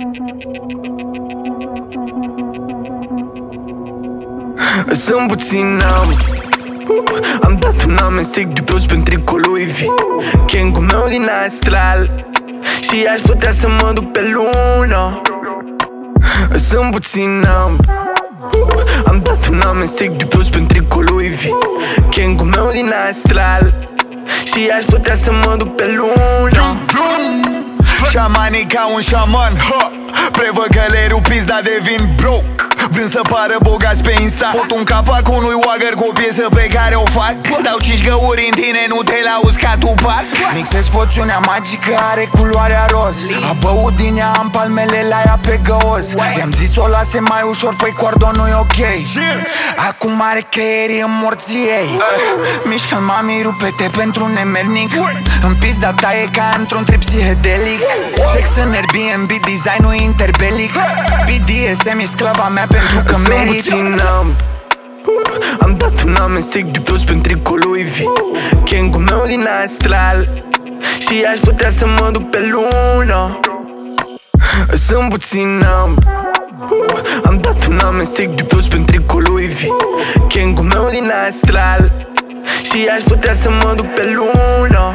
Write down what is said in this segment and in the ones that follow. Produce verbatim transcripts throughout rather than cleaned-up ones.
Sunt puțin am Am dat un amestec dubios pe-n tricou Louis V. Gang-ul meu din astral și aș putea să mă duc pe lună. Sunt puțin am Am dat un amestec dubios pe-n tricou Louis V. Gang-ul meu din astral și aș putea să mă duc pe lună. Șamanii ca un șaman, ha! Prevăd că le rupiți, dar devin broke. Vrând să pară bogați pe Insta, fot un capac unui wagger cu o piesă pe care o fac. Dau cinci găuri în tine, nu te lauzi ca Tupac. Mixez poțiunea magică, are culoarea roz. A băut din ea, am palmele la ea pe găoz. I-am zis o lase mai ușor, păi cordonul e ok. Acum are creierii în morții ei. Mișcă-l mami, rupe-te pentru un nemernic. În pizda ta e ca într-un trip psihedelic. Sex în Airbnb, design-ul interbelic. B D S M e sclava mea pentru că merit. Sunt puțin am Am dat un amestec dubios pe-n tricou Louis V. Gang-ul meu din astral și aș putea să mă duc pe lună. Sunt puțin am Am dat un amestec dubios pe-n tricou Louis V. Gang-ul meu din astral și aș putea să mă duc pe lună.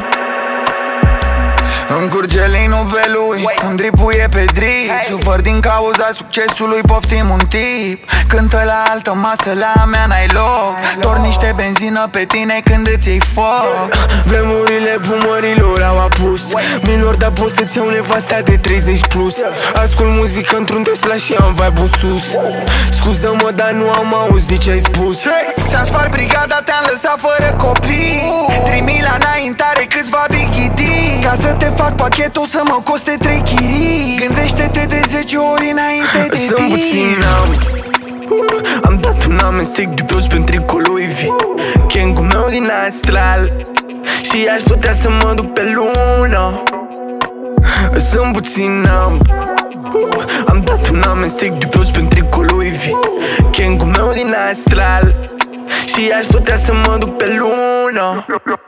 Îmi curge linul pe lui, îmi dripuie pe drip. Sufăr din cauza succesului, poftim un tip. Cântă la altă masă, la mea n-ai loc. Torni niște benzină pe tine când îți iei foc. Vremurile bumărilor au apus milor, dar poți să-ți iau nevasta de treizeci plus. Ascult muzică într-un Tesla și am vibe-ul sus. Scuză-mă, dar nu am auzit ce ai spus. Ți-am spart brigada, te-am lăsat fără copii. Trimi la înaintare câțiva bighidii. Ca să te fac pachetul să mă coste trei chirii. Gândește-te de zece ori înainte de zi. Sunt puțin am Am dat un amestec dubios pe-n tricou Louis V. Gang-ul meu din astral și aș putea să mă duc pe lună. Sunt puțin am Am dat un amestec dubios pe-n tricou Louis V. Gang-ul meu din astral și aș putea să mă duc pe lună.